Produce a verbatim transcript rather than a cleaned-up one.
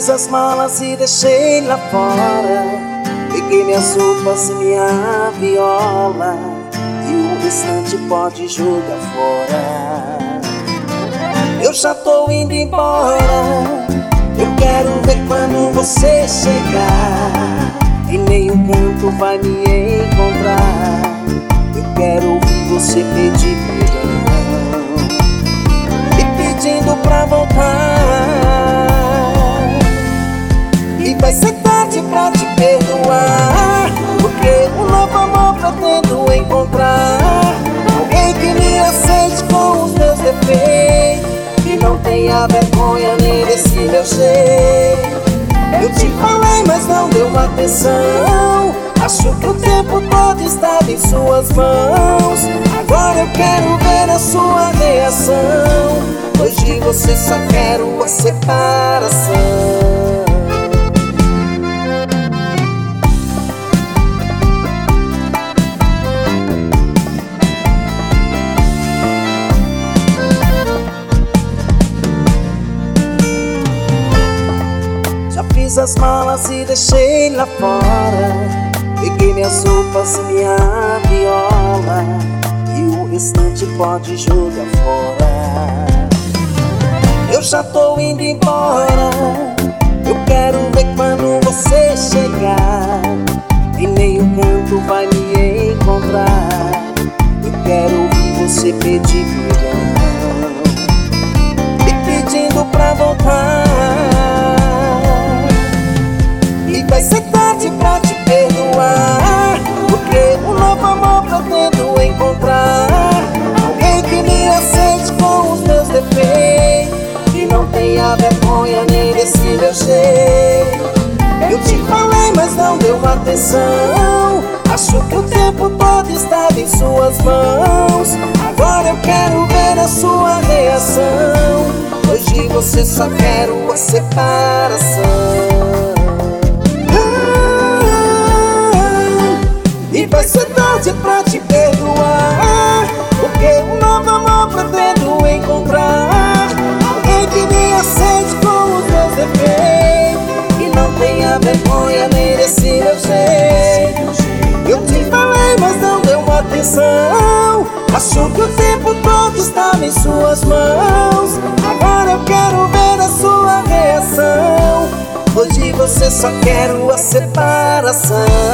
fiz as malas e deixei lá fora. Peguei minhas roupas e minha viola, e o restante pode jogar fora. Eu já tô indo embora. Eu quero ver quando você chegar, em nenhum canto vai me encontrar. Eu quero ouvir você pedir perdão e pedindo pra voltar. E vai ser tarde pra te perdoar, porque um novo amor pretendo encontrar. Alguém que me aceite com os meus defeitos, que não tenha vergonha nem desse meu jeito. Eu te falei, mas não deu atenção. Acho que o tempo todo estava em suas mãos. Agora eu quero ver a sua reação, pois de você só quero a separação. Fiz as malas e deixei lá fora. Peguei minhas roupas e minha viola, e o restante pode jogar fora. Eu já tô indo embora. Eu quero ver quando você chegar, em nenhum canto vai me encontrar. Eu quero ouvir você pedir perdão e pedindo pra voltar. Vai ser tarde pra te perdoar, porque um novo amor pretendo encontrar. Alguém que me aceite com os meus defeitos, que não tenha vergonha nem desse meu jeito. Eu te falei, mas não deu atenção. Acho que o tempo todo estava em suas mãos. Agora eu quero ver a sua reação, pois de você só quero a separação. E vai ser tarde pra te perdoar, porque um novo amor pretendo encontrar. Alguém que me aceite com os meus defeitos, que não tenha vergonha nem desse meu jeito. Eu te falei, mas não deu atenção. Acho que o tempo todo estava em suas mãos. Agora eu quero ver a sua reação, pois de você só quero a separação.